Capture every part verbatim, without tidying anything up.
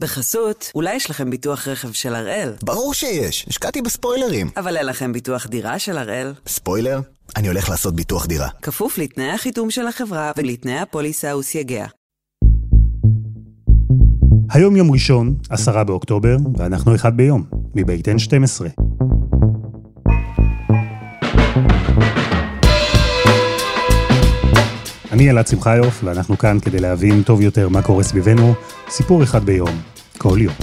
בחסות, אולי יש לכם ביטוח רכב של הראל? ברור שיש, השקעתי בספוילרים. אבל אין לכם ביטוח דירה של הראל? ספוילר? אני הולך לעשות ביטוח דירה. כפוף לתנאי החיתום של החברה ולתנאי הפוליסה וסייגיה. היום יום ראשון, עשרה באוקטובר, ואנחנו אחד ביום, מבית אן שתים עשרה. אני אלעד שמחיוף, ואנחנו כאן כדי להבין טוב יותר מה קורה סביבנו, סיפור אחד ביום, כל יום.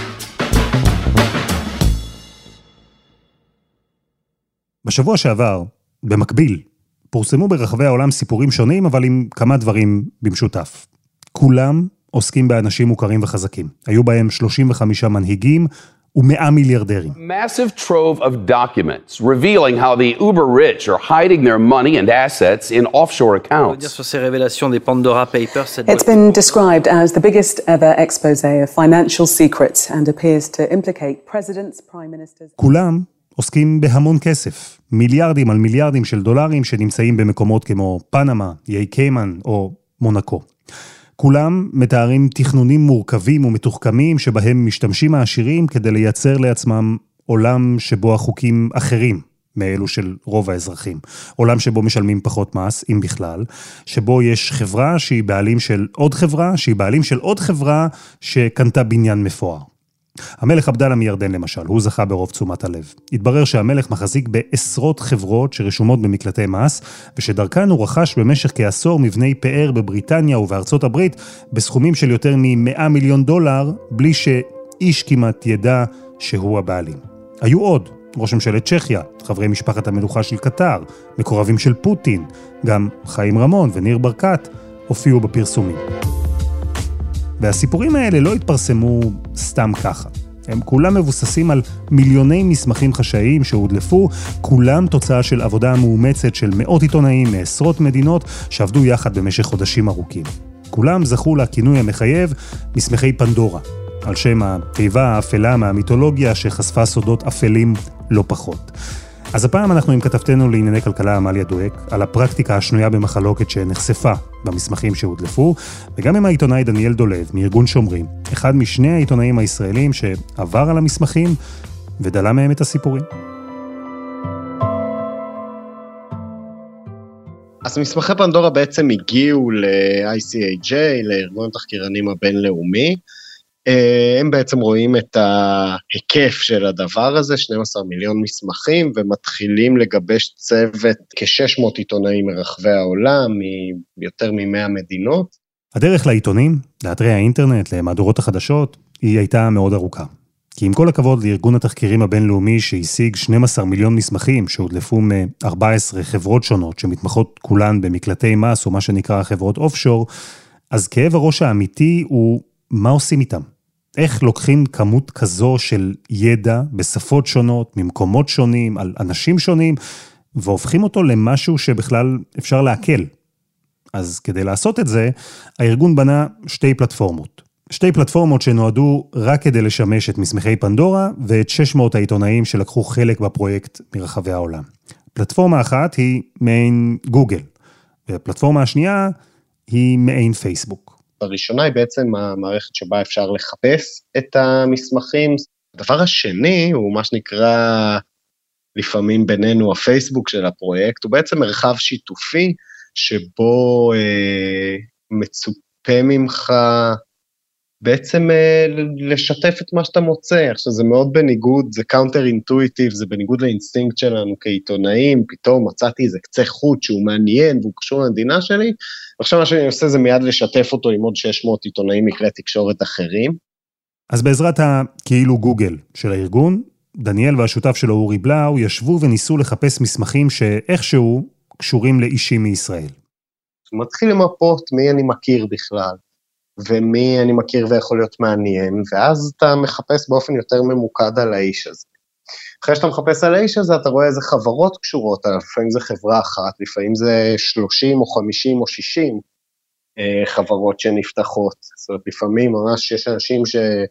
בשבוע שעבר, במקביל, פורסמו ברחבי העולם סיפורים שונים, אבל עם כמה דברים במשותף. כולם עוסקים באנשים מוכרים וחזקים. היו בהם שלושים וחמישה מנהיגים ומאה מיליארדרים. Massive trove of documents revealing how the uber rich are hiding their money and assets in offshore accounts. Sur ces révélations des Pandora Papers, It's been described as the biggest ever expose of financial secrets and appears to implicate presidents, prime ministers. כולם עוסקים בהמון כסף, מיליארדים על מיליארדים של דולרים שנמצאים במקומות כמו פנמה, איי קיימן או מונקו. כולם מתארים תכנונים מורכבים ומתוחכמים שבהם משתמשים העשירים כדי לייצר לעצמם עולם שבו החוקים אחרים מאלו של רוב האזרחים. עולם שבו משלמים פחות מס, אם בכלל, שבו יש חברה שהיא בעלים של עוד חברה, שהיא בעלים של עוד חברה שקנתה בניין מפואר. המלך עבדאללה מירדן למשל, הוא זכה ברוב תשומת הלב. התברר שהמלך מחזיק בעשרות חברות שרשומות במקלטי מס, ושדרכן הוא רכש במשך כעשור מבני פאר בבריטניה ובארצות הברית, בסכומים של יותר מ-מאה מיליון דולר, בלי שאיש כמעט ידע שהוא הבעלים. היו עוד, ראש ממשלת צ'כיה, חברי משפחת המלוכה של קטר, מקורבים של פוטין, גם חיים רמון וניר ברקת הופיעו בפרסומים. והסיפורים האלה לא התפרסמו סתם ככה. הם כולם מבוססים על מיליוני מסמכים חשאיים שהודלפו, כולם תוצאה של עבודה מאומצת של מאות עיתונאים מעשרות מדינות שעבדו יחד במשך חודשים ארוכים. כולם זכו לכינוי המחייב מסמכי פנדורה, על שם התיבה האפלה מהמיתולוגיה שחשפה סודות אפלים לא פחות. אז הפעם אנחנו עם כתבתנו לענייני כלכלה עמליה דואק, על הפרקטיקה השנויה במחלוקת שנחשפה במסמכים שהודלפו, וגם עם העיתונאי דניאל דולב מארגון שומרים, אחד משני העיתונאים הישראלים שעבר על המסמכים ודלה מהם את הסיפורים. אז מסמכי פנדורה בעצם הגיעו ל-איי סי איי ג'יי, לארגון התחקירנים הבינלאומי, הם בעצם רואים את ההיקף של הדבר הזה, שנים עשר מיליון מסמכים, ומתחילים לגבש צוות כ-שש מאות עיתונאים מרחבי העולם, מיותר מ-מאה מדינות. הדרך לעיתונים, לאתרי האינטרנט, למהדורות החדשות, היא הייתה מאוד ארוכה. כי עם כל הכבוד לארגון התחקירים הבינלאומי שהשיג שנים עשר מיליון מסמכים שהודלפו מ-ארבע עשרה חברות שונות שמתמחות כולן במקלטי מס או מה שנקרא חברות אופשור, אז כאב הראש האמיתי הוא מה עושים איתם? איך לוקחים כמות כזו של ידע בשפות שונות, ממקומות שונים, על אנשים שונים, והופכים אותו למשהו שבכלל אפשר להקל. אז כדי לעשות את זה, הארגון בנה שתי פלטפורמות. שתי פלטפורמות שנועדו רק כדי לשמש את מסמכי פנדורה, ואת שש מאות העיתונאים שלקחו חלק בפרויקט מרחבי העולם. פלטפורמה אחת היא מעין גוגל, והפלטפורמה השנייה היא מעין פייסבוק. הראשונה היא בעצם המערכת שבה אפשר לחפש את המסמכים. הדבר השני הוא מה שנקרא לפעמים בינינו הפייסבוק של הפרויקט, הוא בעצם מרחב שיתופי שבו אה, מצופה ממך בעצם אה, לשתף את מה שאתה מוצא. עכשיו זה מאוד בניגוד, זה קאונטר אינטואיטיב, זה בניגוד לאינסטינקט שלנו כעיתונאים, פתאום מצאתי איזה קצה חוט שהוא מעניין והוא קשור למדינה שלי, ועכשיו מה שאני עושה זה מיד לשתף אותו עם עוד שש מאות עיתונאים מכלי תקשורת אחרים. אז בעזרת הכאילו גוגל של הארגון, דניאל והשותף שלו אורי בלאו ישבו וניסו לחפש מסמכים שאיכשהו קשורים לאישים מישראל. מתחיל למפות מי אני מכיר בכלל, ומי אני מכיר ויכול להיות מעניין, ואז אתה מחפש באופן יותר ממוקד על האיש הזה. אחרי שאתה מחפש על האיש הזה, אתה רואה איזה חברות קשורות, לפעמים זה חברה אחת, לפעמים זה שלושים או חמישים או שישים אה, חברות שנפתחות, זאת אומרת, לפעמים ממש יש אנשים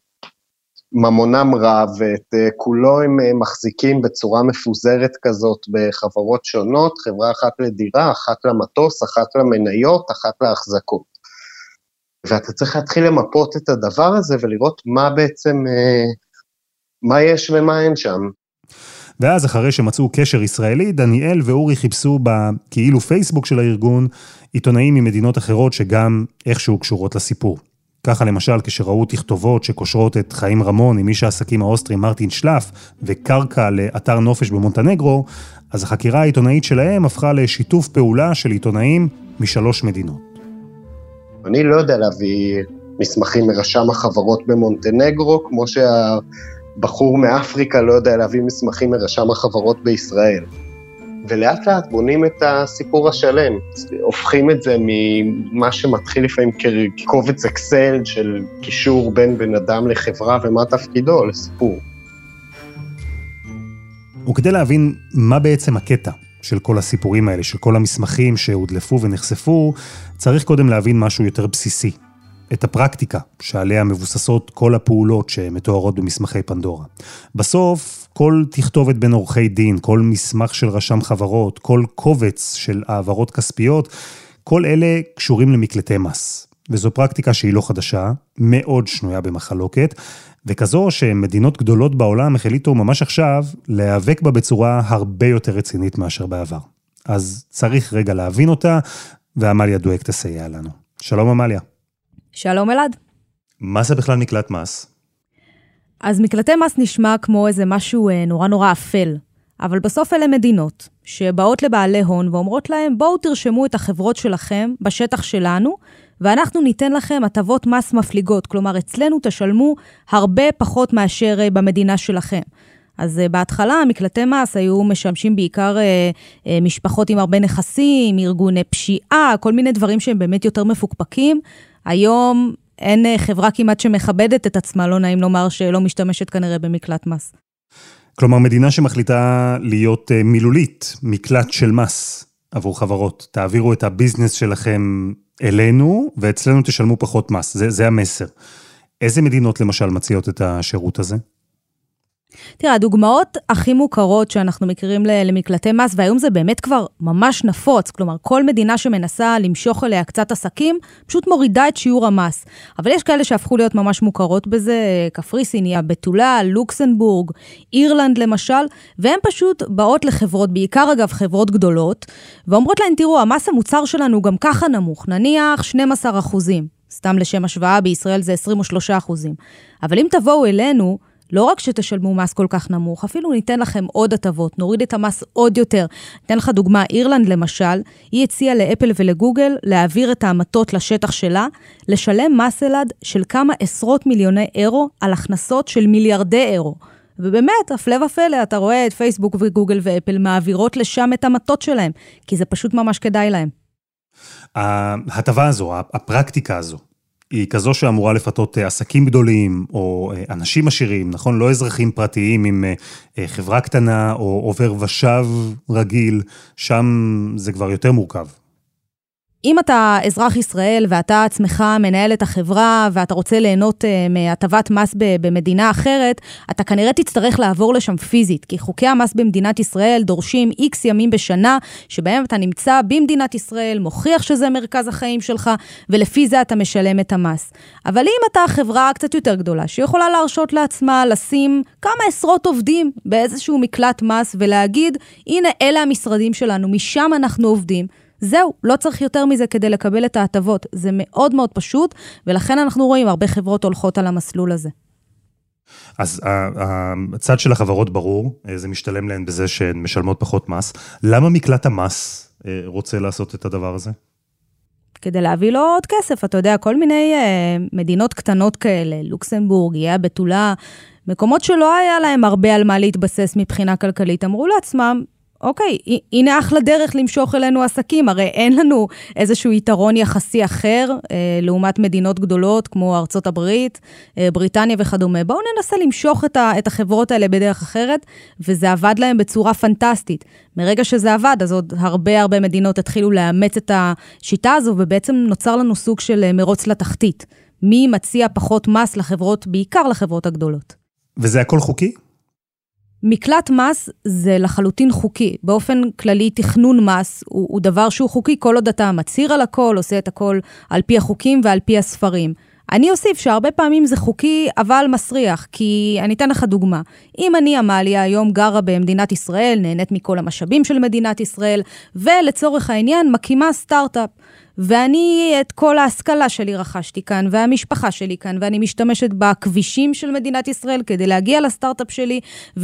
שממונם רב, ואת אה, כולו הם אה, מחזיקים בצורה מפוזרת כזאת בחברות שונות, חברה אחת לדירה, אחת למטוס, אחת למניות, אחת להחזקות. ואתה צריך להתחיל למפות את הדבר הזה, ולראות מה בעצם, מה יש ומה אין שם. ואז אחרי שמצאו קשר ישראלי, דניאל ואורי חיפשו בכאילו פייסבוק של הארגון, עיתונאים ממדינות אחרות שגם איכשהו קשורות לסיפור. ככה למשל, כשראו תכתובות שקושרות את חיים רמון עם איש העסקים האוסטרי מרטין שלף, וקרקע לאתר נופש במונטנגרו, אז החקירה העיתונאית שלהם הפכה לשיתוף פעולה של עיתונאים משלוש מדינות. אני לא יודע להביא מסמכים מרשם החברות במונטנגרו, כמו שהבחור מאפריקה לא יודע להביא מסמכים מרשם החברות בישראל. ולאט לאט בונים את הסיפור השלם, הופכים את זה ממה שמתחיל לפעמים כקובץ אקסל של קישור בין בן אדם לחברה ומה תפקידו לסיפור. וכדי להבין מה בעצם הקטע של כל הסיפורים האלה, של כל המסמכים שהודלפו ונחשפו, צריך קודם להבין משהו יותר בסיסי. את הפרקטיקה שעליה מבוססות כל הפעולות שמתוארות במסמכי פנדורה. בסוף, כל תכתובת בין עורכי דין, כל מסמך של רשם חברות, כל קובץ של העברות כספיות, כל אלה קשורים למקלטי מס. וזו פרקטיקה שהיא לא חדשה, מאוד שנויה במחלוקת, וכזו שמדינות גדולות בעולם החליטו ממש עכשיו להיאבק בה בצורה הרבה יותר רצינית מאשר בעבר. אז צריך רגע להבין אותה, ועמליה דואק תסייע לנו. שלום עמליה. שלום אלעד. מה זה בכלל מקלט מס? אז מקלטי מס נשמע כמו איזה משהו נורא נורא אפל, אבל בסוף אלה מדינות שבאות לבעלי הון ואומרות להם, בואו תרשמו את החברות שלכם בשטח שלנו, ואנחנו ניתן לכם הטבות מס מפליגות, כלומר אצלנו תשלמו הרבה פחות מאשר במדינה שלכם. אז בהתחלה מקלטי מס היו משמשים בעיקר משפחות עם הרבה נכסים, ארגוני פשיעה, כל מיני דברים שהם באמת יותר מפוקפקים. היום אין חברה כמעט שמכבדת את עצמה, לא נעים לומר שלא משתמשת כנראה במקלט מס. כלומר, מדינה שמחליטה להיות מילולית, מקלט של מס עבור חברות. תעבירו את הביזנס שלכם אלינו, ואצלנו תשלמו פחות מס. זה, זה המסר. איזה מדינות למשל מציעות את השירות הזה? תראה, הדוגמאות הכי מוכרות שאנחנו מכירים למקלטי מס, והיום זה באמת כבר ממש נפוץ, כלומר, כל מדינה שמנסה למשוך אליה קצת עסקים, פשוט מורידה את שיעור המס. אבל יש כאלה שהפכו להיות ממש מוכרות בזה, קפריסין, בתולה, לוקסנבורג, אירלנד למשל, והן פשוט באות לחברות, בעיקר אגב חברות גדולות, ואומרות להן, תראו, המס המוצר שלנו גם ככה נמוך, נניח שנים עשר אחוזים, סתם לשם השוואה, בישראל זה עשרים ושלושה אחוזים. אבל אם תבואו אלינו, לא רק שתשלמו מס כל כך נמוך, אפילו ניתן לכם עוד הטבות, נוריד את המס עוד יותר. ניתן לך דוגמה, אירלנד למשל, היא הציעה לאפל ולגוגל להעביר את העמתות לשטח שלה, לשלם מס אלעד של כמה עשרות מיליוני אירו על הכנסות של מיליארדי אירו. ובאמת, הפלא ופלא, אתה רואה את פייסבוק וגוגל ואפל מעבירות לשם את העמתות שלהם, כי זה פשוט ממש כדאי להם. ההטבה הזו, הפרקטיקה הזו, היא כזו שאמורה לפתות עסקים גדולים, או אנשים עשירים, נכון? לא אזרחים פרטיים עם חברה קטנה, או עובר ושב רגיל, שם זה כבר יותר מורכב. אם אתה אזרח ישראל ואתה עצמך מנהל את החברה ואתה רוצה ליהנות מהטבת מס במדינה אחרת, אתה כנראה תצטרך לעבור לשם פיזית, כי חוקי המס במדינת ישראל דורשים איקס ימים בשנה, שבהם אתה נמצא במדינת ישראל, מוכיח שזה מרכז החיים שלך, ולפי זה אתה משלם את המס. אבל אם אתה חברה קצת יותר גדולה, שיכולה להרשות לעצמה לשים כמה עשרות עובדים באיזשהו מקלט מס, ולהגיד, הנה אלה המשרדים שלנו, משם אנחנו עובדים, זהו, לא צריך יותר מזה כדי לקבל את ההטבות. זה מאוד מאוד פשוט, ולכן אנחנו רואים הרבה חברות הולכות על המסלול הזה. אז הצד של החברות ברור, זה משתלם להן בזה שהן משלמות פחות מס. למה מקלט המס רוצה לעשות את הדבר הזה? כדי להביא לו עוד כסף, אתה יודע, כל מיני מדינות קטנות כאלה, לוקסנבורג, יהיה בתולה, מקומות שלא היה להם הרבה על מה להתבסס מבחינה כלכלית, אמרו לעצמם, אוקיי, הנה אחלה דרך למשוך אלינו עסקים, הרי אין לנו איזשהו יתרון יחסי אחר, אה, לעומת מדינות גדולות כמו ארצות הברית, אה, בריטניה וכדומה. בואו ננסה למשוך את, ה, את החברות האלה בדרך אחרת, וזה עבד להם בצורה פנטסטית. מרגע שזה עבד, אז עוד הרבה הרבה מדינות התחילו לאמץ את השיטה הזו, ובעצם נוצר לנו סוג של מרוץ לתחתית. מי מציע פחות מס לחברות, בעיקר לחברות הגדולות. וזה הכל חוקי? מקלט מס זה לחלוטין חוקי. באופן כללי, תכנון מס הוא, הוא דבר שהוא חוקי, כל עוד אתה מצהיר על הכל, עושה את הכל על פי החוקים ועל פי הספרים. אני אוסיף שהרבה פעמים זה חוקי, אבל מסריח, כי אני אתן לך דוגמה. אם אני, אמליה, היום גרה במדינת ישראל, נהנית מכל המשאבים של מדינת ישראל, ולצורך העניין מקימה סטארט-אפ, ואני את כל ההשכלה שלי רכשתי כאן, והמשפחה שלי כאן, ואני משתמשת בכבישים של מדינת ישראל, כדי להגיע לסטארט-אפ שלי,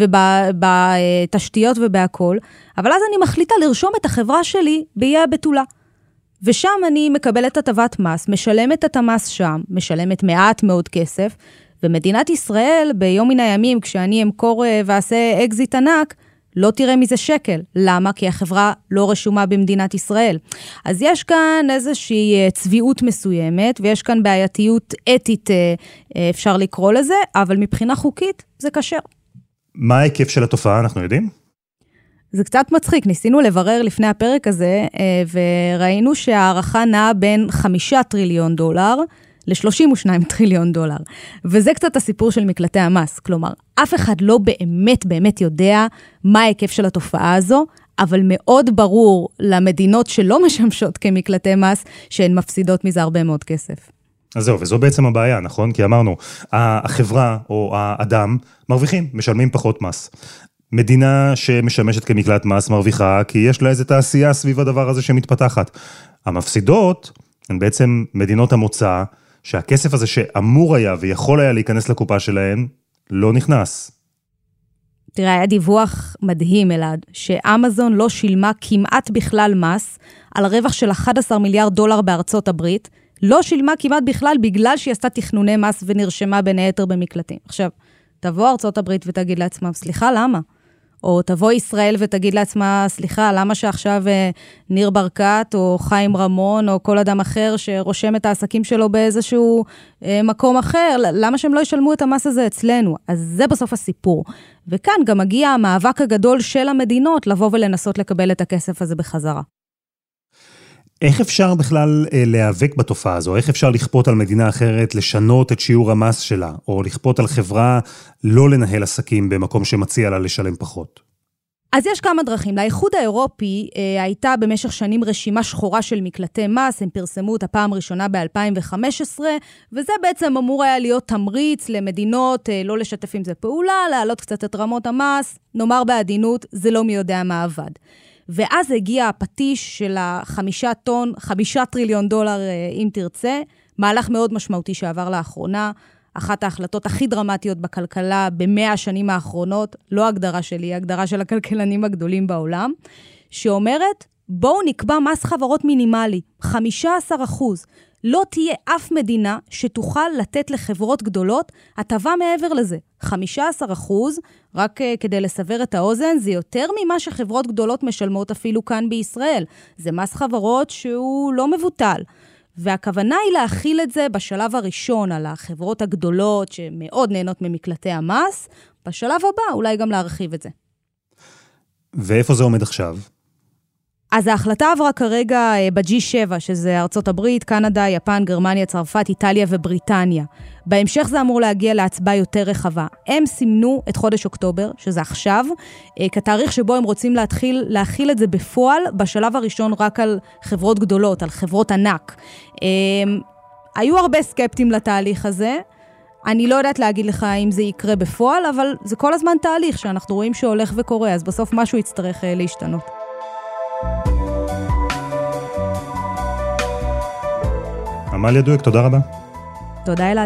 ובתשתיות ובהכל, אבל אז אני מחליטה לרשום את החברה שלי באיי הבתולה. ושם אני מקבלת הטבת מס, משלמת את המס שם, משלמת מעט מאוד כסף, ומדינת ישראל ביום מן הימים, כשאני אמכור ועשה אקזיט ענק, לא תראה מזה שקל. למה? כי החברה לא רשומה במדינת ישראל. אז יש כאן איזושהי צביעות מסוימת, ויש כאן בעייתיות אתית, אפשר לקרוא לזה, אבל מבחינה חוקית זה קשר. מה ההיקף של התופעה, אנחנו יודעים? זה קצת מצחיק, ניסינו לברר לפני הפרק הזה, וראינו שהערכה נעה בין חמישה טריליון דולר ל-שלושים ושניים טריליון דולר. וזה קצת הסיפור של מקלטי המס. כלומר, אף אחד לא באמת באמת יודע מה ההיקף של התופעה הזו, אבל מאוד ברור למדינות שלא משמשות כמקלטי מס, שהן מפסידות מזה הרבה מאוד כסף. אז זהו, וזו בעצם הבעיה, נכון? כי אמרנו, החברה או האדם מרוויחים, משלמים פחות מס. מדינה שמשמשת כמקלט מס מרוויחה, כי יש לה איזו תעשייה סביב הדבר הזה שמתפתחת. המפסידות הן בעצם מדינות המוצא, שהכסף הזה שאמור היה ויכול היה להיכנס לקופה שלהן, לא נכנס. תראה, היה דיווח מדהים אלעד, שאמזון לא שילמה כמעט בכלל מס, על רווח של אחד עשר מיליארד דולר בארצות הברית, לא שילמה כמעט בכלל בגלל שהיא עשתה תכנוני מס ונרשמה בין היתר במקלטים. עכשיו, תבוא ארצות הברית ותגיד לעצמה, סליחה, למה? או תבוא ישראל ותגיד לעצמה, סליחה, למה שעכשיו ניר ברקת, או חיים רמון, או כל אדם אחר שרושם את העסקים שלו באיזשהו מקום אחר, למה שהם לא ישלמו את המס הזה אצלנו? אז זה בסוף הסיפור. וכאן גם מגיע המאבק הגדול של המדינות, לבוא ולנסות לקבל את הכסף הזה בחזרה. איך אפשר בכלל אה, להיאבק בתופעה הזו? איך אפשר לכפות על מדינה אחרת לשנות את שיעור המס שלה, או לכפות על חברה לא לנהל עסקים במקום שמציע לה לשלם פחות? אז יש כמה דרכים. לאיחוד האירופי אה, הייתה במשך שנים רשימה שחורה של מקלטי מס, הם פרסמו את הפעם הראשונה ב-אלפיים וחמש עשרה, וזה בעצם אמור היה להיות תמריץ למדינות אה, לא לשתף עם זה פעולה, להעלות קצת את רמות המס, נאמר בעדינות, זה לא מי יודע מה עבד. ואז הגיע הפטיש של החמישה טון, חמישה טריליון דולר, אם תרצה, מהלך מאוד משמעותי שעבר לאחרונה, אחת ההחלטות הכי דרמטיות בכלכלה במאה השנים האחרונות, לא הגדרה שלי, הגדרה של הכלכלנים הגדולים בעולם, שאומרת, בואו נקבע מס חברות מינימלי, חמישה עשר אחוז. לא תהיה אף מדינה שתוכל לתת לחברות גדולות הטבה מעבר לזה. חמישה עשר אחוז, רק uh, כדי לסבר את האוזן, זה יותר ממה שחברות גדולות משלמות אפילו כאן בישראל. זה מס חברות שהוא לא מבוטל. והכוונה היא להכיל את זה בשלב הראשון על החברות הגדולות שמאוד נהנות ממקלטי המס, בשלב הבא אולי גם להרחיב את זה. ואיפה זה עומד עכשיו? אז ההחלטה עברה כרגע ב-ג'י שבע, שזה ארצות הברית, קנדה, יפן, גרמניה, צרפת, איטליה ובריטניה. בהמשך זה אמור להגיע להצבעה יותר רחבה. הם סימנו את חודש אוקטובר, שזה עכשיו, כתאריך שבו הם רוצים להתחיל להכיל את זה בפועל, בשלב הראשון רק על חברות גדולות, על חברות ענק. היו הרבה סקפטים לתהליך הזה, אני לא יודעת להגיד לך אם זה יקרה בפועל, אבל זה כל הזמן תהליך שאנחנו רואים שהולך וקורה, אז בסוף משהו יצטרך להשתנות. אמליה דואק, תודה רבה. תודה אלעד.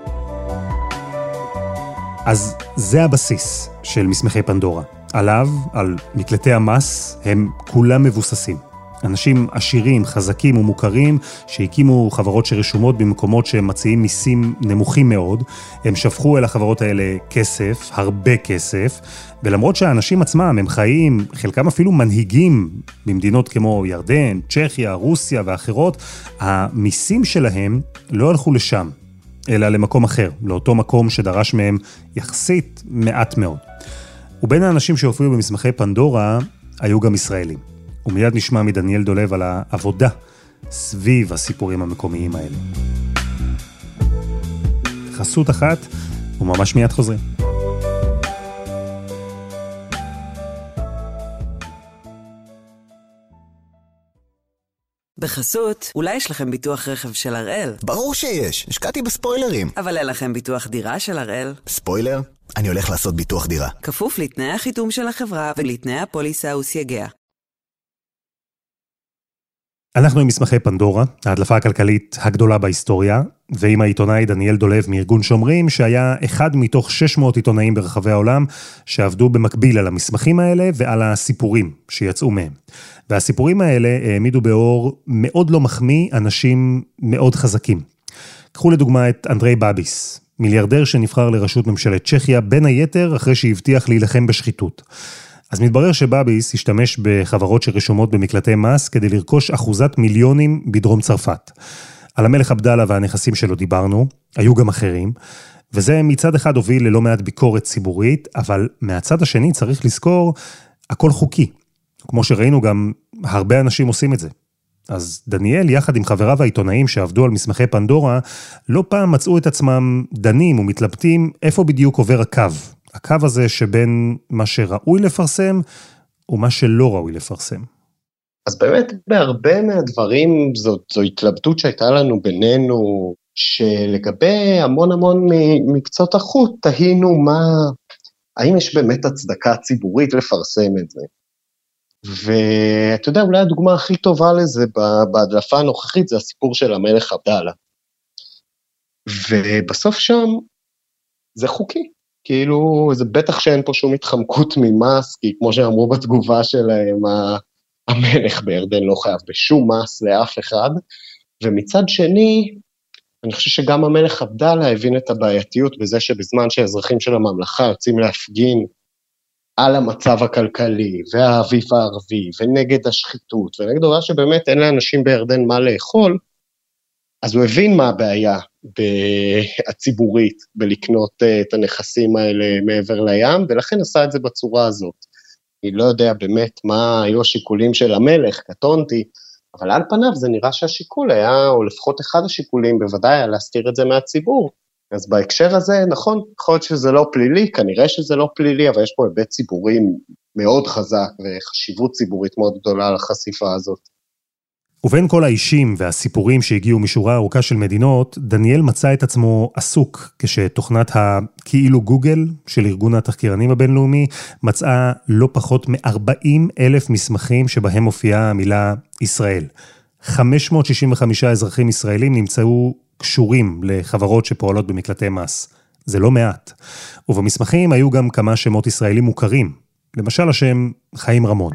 אז זה הבסיס של מסמכי פנדורה. עליו, על מקלטי המס, הם כולם מבוססים. אנשים עשירים, חזקים ומוכרים, שהקימו חברות שרשומות במקומות שהם מציעים מיסים נמוכים מאוד, הם שפכו אל החברות האלה כסף, הרבה כסף, ולמרות שהאנשים עצמם הם חיים, חלקם אפילו מנהיגים במדינות כמו ירדן, צ'כיה, רוסיה ואחרות, המיסים שלהם לא הלכו לשם, אלא למקום אחר, לאותו מקום שדרש מהם יחסית מעט מאוד. ובין האנשים שהופיעו במסמכי פנדורה, היו גם ישראלים. ומיד נשמע מדניאל דולב על העבודה סביב הסיפורים המקומיים האלה. חסות אחת, וממש מיד חוזרים. בחסות, אולי יש לכם ביטוח רכב של הראל? ברור שיש, השקעתי בספוילרים. אבל אין לכם ביטוח דירה של הראל? ספוילר? אני הולך לעשות ביטוח דירה. כפוף לתנאי החיתום של החברה ולתנאי הפוליסה וסייגיה. אנחנו עם מסמכי פנדורה, ההדלפה הכלכלית הגדולה בהיסטוריה, ועם העיתונאי דניאל דולב מארגון שומרים, שהיה אחד מתוך שש מאות עיתונאים ברחבי העולם, שעבדו במקביל על המסמכים האלה ועל הסיפורים שיצאו מהם. והסיפורים האלה העמידו באור מאוד לא מחמיא אנשים מאוד חזקים. קחו לדוגמה את אנדרי בביס, מיליארדר שנבחר לראשות ממשלת צ'כיה, בין היתר אחרי שהבטיח להילחם בשחיתות. אז מתברר שבאביס השתמש בחברות שרשומות במקלטי מס כדי לרכוש אחוזת מיליונים בדרום צרפת. על המלך עבדאללה והנכסים שלו דיברנו, היו גם אחרים, וזה מצד אחד הוביל ללא מעט ביקורת ציבורית, אבל מהצד השני צריך לזכור, הכל חוקי. כמו שראינו גם הרבה אנשים עושים את זה. אז דניאל, יחד עם חבריו העיתונאים שעבדו על מסמכי פנדורה, לא פעם מצאו את עצמם דנים ומתלבטים איפה בדיוק עובר הקו. הקו הזה שבין מה שראוי לפרסם ומה שלא ראוי לפרסם. אז באמת בהרבה מהדברים זו, זו התלבטות שהייתה לנו בינינו, שלגבי המון המון מקצות החוט, תהינו מה, האם יש באמת הצדקה ציבורית לפרסם את זה. ואתה יודע, אולי הדוגמה הכי טובה לזה בהדלפה הנוכחית, זה הסיפור של המלך עבדאללה. ובסוף שם זה חוקי. כאילו, זה בטח שאין פה שום התחמקות ממס, כי כמו שאמרו בתגובה שלהם, המלך בירדן לא חייב בשום מס לאף אחד, ומצד שני, אני חושב שגם המלך עבדאללה הבין את הבעייתיות, בזה שבזמן שהאזרחים של הממלכה יוצאים להפגין, על המצב הכלכלי, והאביב הערבי, ונגד השחיתות, ונגד דבר שבאמת אין לאנשים בירדן מה לאכול, אז הוא הבין מה הבעיה הציבורית בלקנות את הנכסים האלה מעבר לים, ולכן עשה את זה בצורה הזאת. אני לא יודע באמת מה היו השיקולים של המלך, קטונתי, אבל על פניו זה נראה שהשיקול היה, או לפחות אחד השיקולים, בוודאי היה להסתיר את זה מהציבור. אז בהקשר הזה, נכון, יכול להיות שזה לא פלילי, כנראה שזה לא פלילי, אבל יש פה היבט ציבורי מאוד חזק, וחשיבות ציבורית מאוד גדולה לחשיפה הזאת. ובין כל האישים והסיפורים שהגיעו משורה ארוכה של מדינות, דניאל מצא את עצמו עסוק, כשתוכנת הכאילו גוגל של ארגון התחקירנים הבינלאומי, מצאה לא פחות מ-ארבעים אלף מסמכים שבהם מופיעה המילה ישראל. חמש מאות שישים וחמישה אזרחים ישראלים נמצאו קשורים לחברות שפועלות במקלטי מס. זה לא מעט. ובמסמכים היו גם כמה שמות ישראלים מוכרים. למשל השם חיים רמון.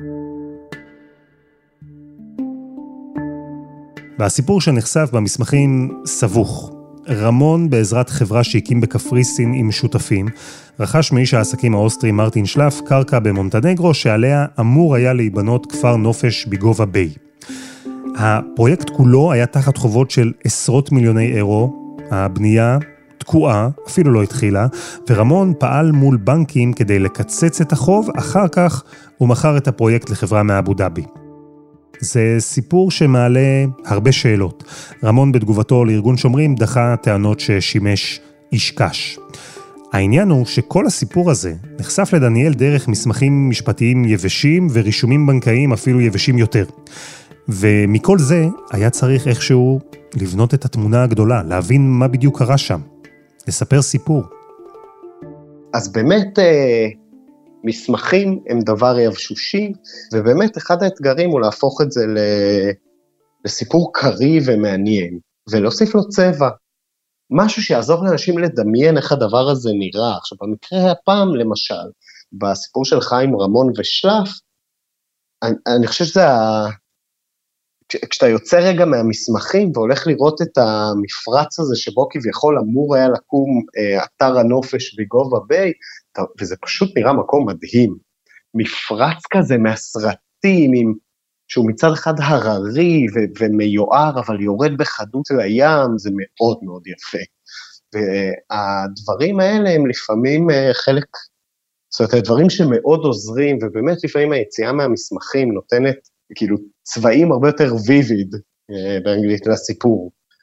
והסיפור שנחשף במסמכים סבוך. רמון, בעזרת חברה שהקים בקפריסין עם שותפים, רכש מאיש העסקים האוסטרי מרטין שלף קרקע במונטנגרו, שעליה אמור היה להיבנות כפר נופש בגובה ביי. הפרויקט כולו היה תחת חובות של עשרות מיליוני אירו, הבנייה תקועה, אפילו לא התחילה, ורמון פעל מול בנקים כדי לקצץ את החוב, אחר כך הוא מכר את הפרויקט לחברה מאבו דאבי. זה סיפור שמעלה הרבה שאלות. רמון בתגובתו לארגון שומרים דחה טענות ששימש איש קש. העניין הוא שכל הסיפור הזה נחשף לדניאל דרך מסמכים משפטיים יבשים ורישומים בנקאיים אפילו יבשים יותר. ומכל זה היה צריך איכשהו לבנות את התמונה הגדולה, להבין מה בדיוק קרה שם, לספר סיפור. אז באמת מסמכים הם דבר יבשושי, ובאמת אחד האתגרים הוא להפוך את זה לסיפור קרי ומעניין, ולהוסיף לו צבע. משהו שיעזור לאנשים לדמיין איך הדבר הזה נראה. עכשיו, במקרה הפעם, למשל, בסיפור של חיים רמון ושלף, אני, אני חושב שזה ה... כשאתה יוצא רגע מהמסמכים והולך לראות את המפרץ הזה שבו כביכול אמור היה לקום אה, אתר הנופש בגובה ביי, וזה פשוט נראה מקום מדהים. מפרץ כזה מהסרטים, עם, שהוא מצד אחד הררי ו- ומיוער, אבל יורד בחדות לים, זה מאוד מאוד יפה. והדברים האלה הם לפעמים אה, חלק, זאת אומרת, הדברים שמאוד עוזרים, ובאמת לפעמים היציאה מהמסמכים נותנת, כאילו צבעים הרבה יותר ויביד באנגלית לסיפור.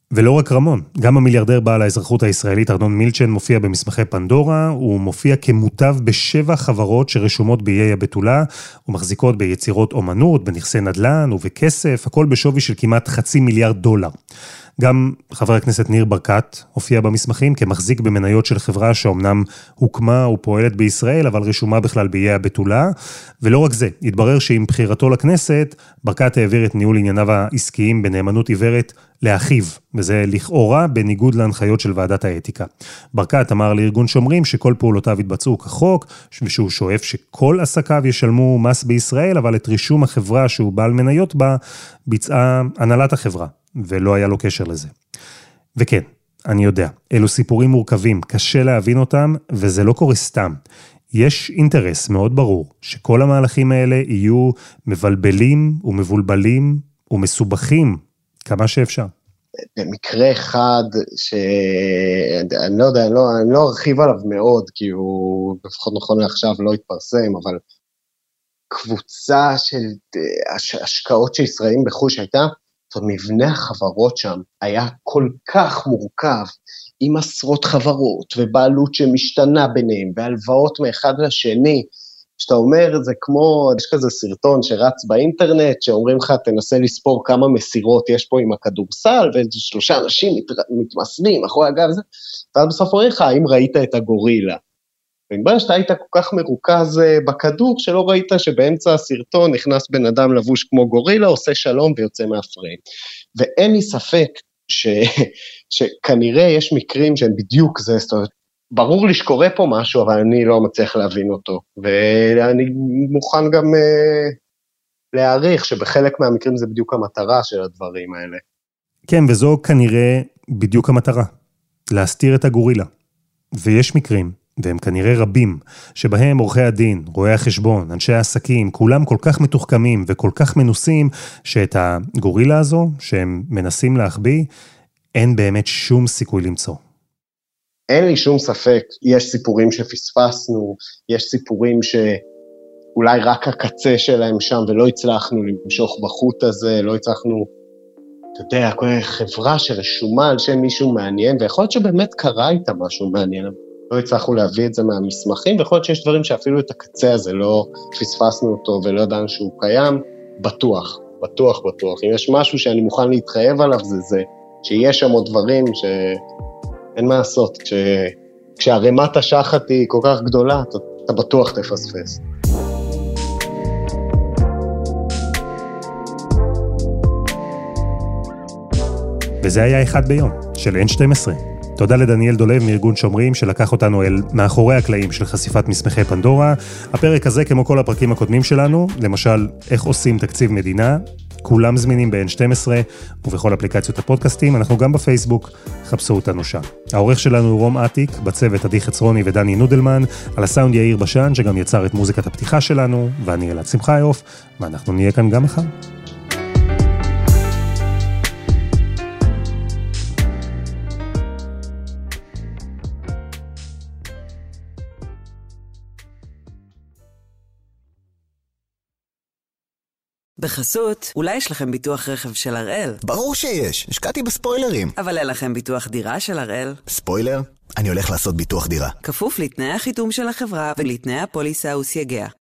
ולא רק רמון, גם המיליארדר בעל האזרחות הישראלית ארנון מילצ'ן מופיע במסמכי פנדורה, הוא מופיע כמוטב בשבע חברות שרשומות באיי הבתולה, ומחזיקות ביצירות אומנות, בנכסי נדל"ן ובכסף, הכל בשווי של כמעט חצי מיליארד דולר. גם חבר הכנסת ניר ברקת הופיע במסמכים כמחזיק במניות של חברה שאומנם הוקמה ופועלת בישראל, אבל רשומה בכלל באיי הבתולה, ולא רק זה, התברר שעם בחירתו לכנסת, ברקת העביר את ניהול ענייניו העסקיים בנאמנות עיוורת לאחיו, וזה לכאורה בניגוד להנחיות של ועדת האתיקה. ברקת אמר לארגון שומרים שכל פעולותיו התבצעו כחוק, ושהוא שואף שכל עסקיו ישלמו מס בישראל, אבל את רישום החברה שהוא בעל מניות בה, ביצעה הנהלת החברה, ולא היה לו קשר לזה. וכן, אני יודע, אלו סיפורים מורכבים, קשה להבין אותם, וזה לא קורה סתם. יש אינטרס מאוד ברור, שכל המהלכים האלה יהיו מבלבלים ומבולבלים ומסובכים, כמה שאפשר. במקרה אחד, שאני לא יודע, אני לא, אני לא ארחיב עליו מאוד, כי הוא לפחות נכון לעכשיו לא התפרסם, אבל קבוצה של השקעות של ישראלים בחו"ל שהייתה, זאת אומרת, מבנה החברות שם היה כל כך מורכב, עם עשרות חברות ובעלות שמשתנה ביניהם, והלוואות מאחד לשני, שאתה אומר, זה כמו, יש כזה סרטון שרץ באינטרנט, שאומרים לך, תנסה לספור כמה מסירות יש פה עם הכדורסל, ושלושה אנשים מת, מתמסנים, אחרי הגב זה, ואז בסוף אומרים לך, האם ראית את הגורילה? ומבר שאתה היית כל כך מרוכז בכדור, שלא ראית שבאמצע הסרטון נכנס בן אדם לבוש כמו גורילה, עושה שלום ויוצא מהפריים. ואין לי ספק ש, שכנראה יש מקרים שהם בדיוק זה, זאת אומרת, ברור לי שקורה פה משהו, אבל אני לא מצליח להבין אותו, ואני מוכן גם uh, להעריך שבחלק מהמקרים זה בדיוק המטרה של הדברים האלה. כן, וזו כנראה בדיוק המטרה, להסתיר את הגורילה. ויש מקרים, והם כנראה רבים, שבהם עורכי הדין, רואי החשבון, אנשי העסקים, כולם כל כך מתוחכמים וכל כך מנוסים, שאת הגורילה הזו, שהם מנסים להחביא, אין באמת שום סיכוי למצוא. אין לי שום ספק, יש סיפורים שפספסנו, יש סיפורים שאולי רק הקצה שלהם שם, ולא הצלחנו למשוך בחוט הזה, לא הצלחנו, אתה יודע, כל חברה שרשומה על שם מישהו מעניין, ויכול להיות שבאמת קרה איתה משהו מעניין, לא הצלחנו להביא את זה מהמסמכים, ויכול להיות שיש דברים שאפילו את הקצה הזה לא פספסנו אותו, ולא ידענו שהוא קיים, בטוח, בטוח, בטוח. אם יש משהו שאני מוכן להתחייב עליו, זה זה, שיש שם עוד דברים ש... אין מה לעשות, כש... כשהרמת השחת היא כל כך גדולה, אתה, אתה בטוח תפספס. וזה היה אחד ביום, של אן שתים עשרה. תודה לדניאל דולב מארגון שומרים, שלקח אותנו אל מאחורי הקלעים של חשיפת מסמכי פנדורה. הפרק הזה, כמו כל הפרקים הקודמים שלנו, למשל, איך עושים תקציב מדינה, כולם זמינים ב-אן שתים עשרה ובכל אפליקציות הפודקאסטים, אנחנו גם בפייסבוק, חפשו אותנו שם. העורך שלנו הוא רום עתיק, בצוות עדי חצרוני ודני נודלמן, על הסאונד יאיר בשן, שגם יצר את מוזיקת הפתיחה שלנו, ואני אלעד שמחיוף, ואנחנו נהיה כאן גם מחר. בחסות, אולי יש לכם ביטוח רכב של הראל? ברור שיש, השקעתי בספוילרים. אבל אין לכם ביטוח דירה של הראל? ספוילר? אני הולך לעשות ביטוח דירה. כפוף לתנאי החיתום של החברה ולתנאי הפוליסה וסייגיה.